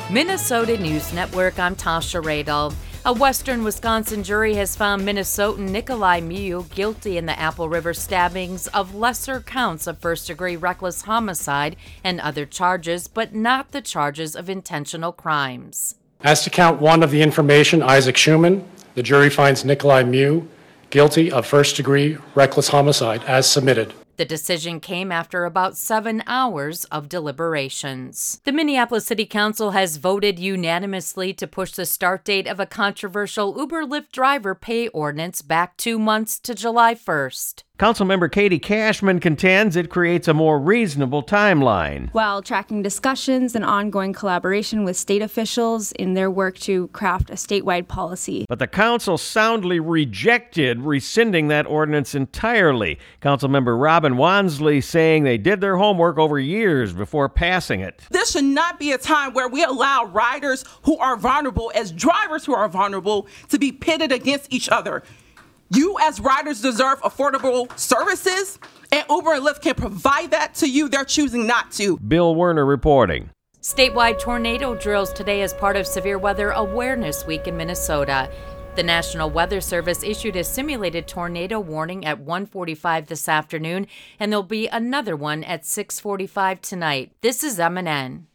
Minnesota News Network, I'm Tasha Radel. A western Wisconsin jury has found Minnesotan Nikolai Miu guilty in the Apple River stabbings of lesser counts of first-degree reckless homicide and other charges, but not the charges of intentional crimes. As to count one of the information, Isaac Schumann, the jury finds Nikolai Miu guilty of first-degree reckless homicide as submitted. The decision came after about 7 hours of deliberations. The Minneapolis City Council has voted unanimously to push the start date of a controversial Uber-Lyft driver pay ordinance back 2 months to July 1st. Councilmember Katie Cashman contends it creates a more reasonable timeline, while tracking discussions and ongoing collaboration with state officials in their work to craft a statewide policy. But the council soundly rejected rescinding that ordinance entirely. Councilmember Robin Wansley saying they did their homework over years before passing it. This should not be a time where we allow riders who are vulnerable, as drivers who are vulnerable, to be pitted against each other. You as riders deserve affordable services, and Uber and Lyft can provide that to you. They're choosing not to. Bill Werner reporting. Statewide tornado drills today as part of Severe Weather Awareness Week in Minnesota. The National Weather Service issued a simulated tornado warning at 1:45 this afternoon, and there'll be another one at 6:45 tonight. This is MNN.